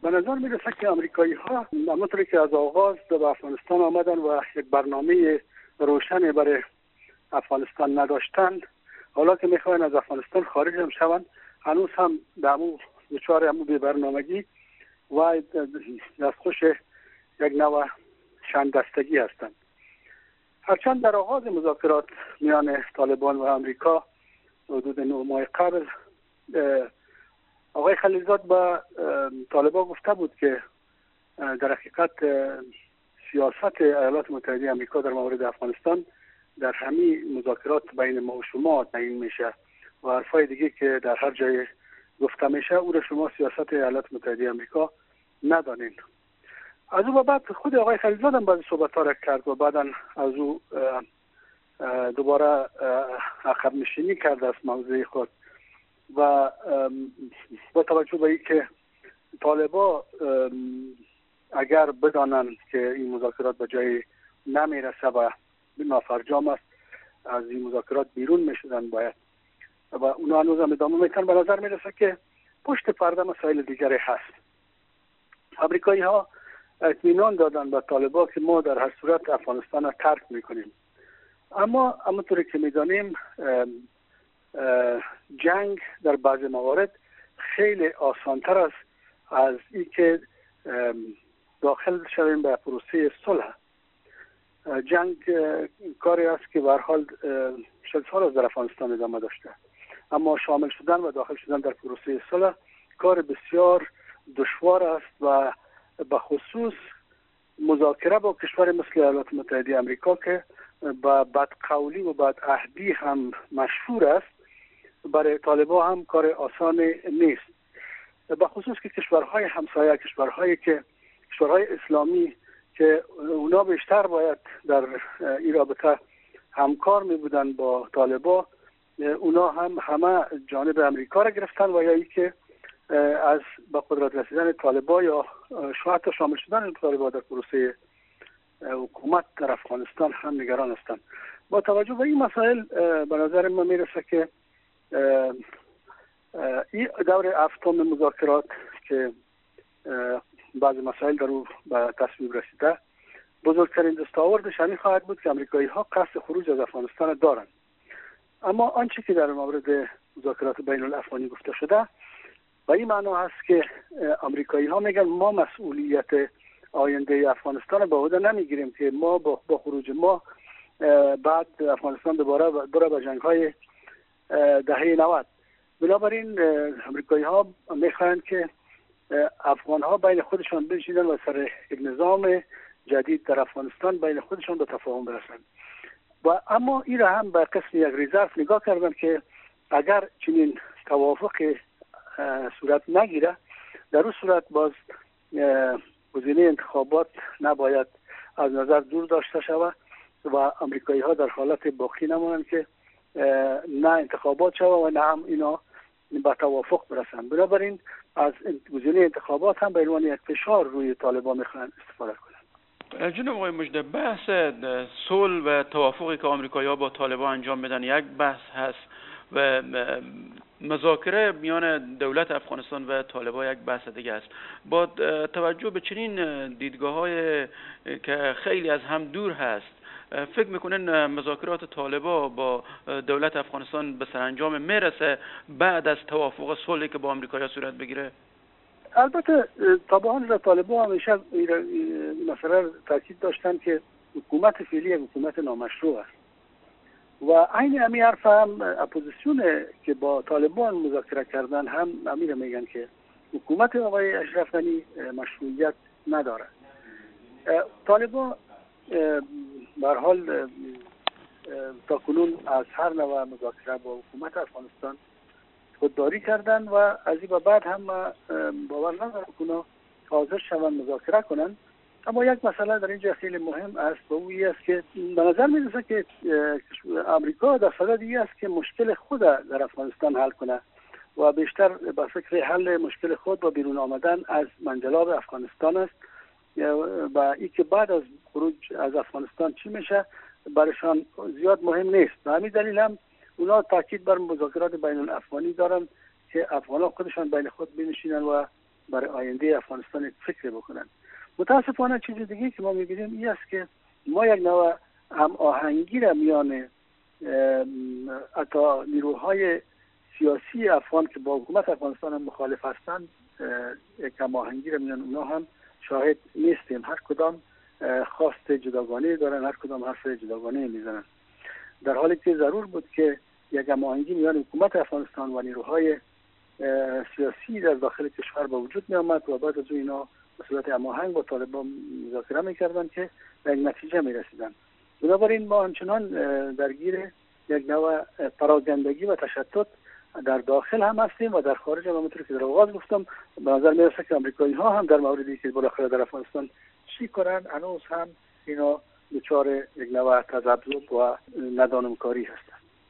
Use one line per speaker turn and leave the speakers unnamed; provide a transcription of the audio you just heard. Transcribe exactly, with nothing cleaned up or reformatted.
به نظر میرسه که امریکایی ها همونطوری که از آغاز به افغانستان آمدن و یک برنامه روشنی برای افغانستان نداشتند، حالا که میخواین از افغانستان خارج هم شوند، هنوز هم دمو دچار همون بی برنامگی و دستخوش یک نوع شندستگی هستند. هرچند در آغاز مذاکرات میان طالبان و امریکا حدود نه ماه قبل آقای خلیلزاد با طالبان گفته بود که در حقیقت سیاست ایالات متحده آمریکا در مورد افغانستان در همین مذاکرات بین ما و شما تعیین میشه و حرفای دیگه که در هر جای گفته میشه او را شما سیاست ایالات متحده آمریکا ندانین. از او بعد خود آقای خلیلزاد هم بعضی صحبت ها را کرد و بعدا از او دوباره عقب نشینی کرد از موضوع خود و با توجه به اینکه طالبا اگر بدانند که این مذاکرات به جای نمیرسه و نافرجام است، از این مذاکرات بیرون میشدن باید و اونا هنوز هم ادامه میتن. به نظر میرسه که پشت پرده مسائل دیگری هست. امریکایی ها اطمینان دادن به طالبا که ما در هر صورت افغانستان را ترک میکنیم، اما همونطوری که میدانیم جنگ در بعض موارد خیلی آسانتر است از اینکه داخل شویم به پروسه صلح. جنگ کاری است که به هر حال شصت سال از در افغانستان ادامه داشته، اما شامل شدن و داخل شدن در پروسه صلح کار بسیار دشوار است و به خصوص مذاکره با کشور مثل ایالات متحده آمریکا که با بدقولی و بدعهدی هم مشهور است، برای طالبان هم کار آسان نیست. به خصوص که کشورهای همسایه، کشورهایی که کشورهای اسلامی که اونا بیشتر باید در این رابطه همکار می بودن با طالبان، اونا هم همه جانب امریکا را گرفتن و یا ای که از با قدرت رسیدن طالبان یا شاید شامل شدن طالبان در پروسه حکومت در افغانستان هم نگران هستند. با توجه به این مسائل به نظر من میرسه که این دور هفتم مذاکرات که بعض مسائل در او به تصویب رسیده، بزرگترین دستاوردش همین خواهد بود که امریکایی ها قصد خروج از افغانستان دارند. اما آنچه که در مورد مذاکرات بین الافغانی گفته شده و این معنا هست که امریکایی ها میگن ما مسئولیت آینده افغانستان به عهده نمیگیریم که ما با, با خروج ما بعد افغانستان دوباره بره به جنگ های دهه نود. بنابراین امریکایی ها میخواهند که افغان ها بین خودشان بنشینن و سر یک نظام جدید در افغانستان بین خودشان به تفاهم برسند. و اما این را هم به قسم یک ریزرو نگاه کردن که اگر چنین توافق صورت نگیره، در اون صورت باز گزینه انتخابات نباید از نظر دور داشته شود و امریکایی ها در حالت باقی نمانند که نه انتخابات شود و نه هم اینا به توافق برسند. بنابراین از گزینه انتخابات هم به عنوان یک فشار روی طالبان میخوان استفاده کنند.
جناب آقای مجده، بحث صلح و توافقی که آمریکایی‌ها با طالبان انجام میدن یک بحث هست و مذاکره میان دولت افغانستان و طالبان یک بحث دیگه است. با توجه به چنین دیدگاه‌های که خیلی از هم دور هست، فکر میکنین مذاکرات طالبان با دولت افغانستان به سرانجام میرسه بعد از توافق صلحی که با آمریکا صورت بگیره؟
البته طبعا طالبان همیشه این مسئله تاکید داشتن که حکومت فعلی حکومت نامشروع است و عین همین حرف هم اپوزیسیون که با طالبان مذاکره کردن هم امیر میگن که حکومت آقای اشرف غنی مشروعیت نداره. طالبان به هر حال تاکنون از هر نوع مذاکره با حکومت افغانستان خودداری کردن و از این به بعد هم باور ندارم که اونا حاضر شوند مذاکره کنند. اما یک مسئله در اینجا خیلی مهم است و اون است که به نظر میرسه که امریکا در صدد این است که مشکل خود در افغانستان حل کنه و بیشتر به فکر حل مشکل خود و بیرون آمدن از منجلاب افغانستان است و این که بعد از خروج از افغانستان چی میشه برایشان زیاد مهم نیست. به همین دلیل هم اونا تاکید بر مذاکرات بین الافغانی دارن که افغانان خودشان بین خود بنشینن و برای آینده افغانستان فکر بکنن. متاسفانه چیز دیگه که ما می‌بینیم این است که ما یک نوع هم آهنگی را میان اتا نیروهای سیاسی افغان که با حکومت افغانستان هم مخالف هستند، یک هم آهنگی را میان اونا هم شاهد نیستیم. هر کدام خواست جداگانه دارن، هر کدام حرف جداگانه میزنن، در حالی که ضرور بود که یک هم آهنگی میان حکومت افغانستان و نیروهای سیاسی در داخل کشور به وجود می آمد و بعد از او اینا به صورت هماهنگ با طالبان مذاکره میکردن که به یک نتیجه می رسیدن. بنابراین ما همچنان درگیر یک نوع پراگندگی و تشتت در داخل هم هستیم و در خارج هم. همونطور که در آغاز گفتم به نظر می رسه که آمریکایی ها هم در موردی که بالاخره در افغانستان چی کنن هنوز هم اینا دچار یک نوع تذبذب و ندانمکاری هستند.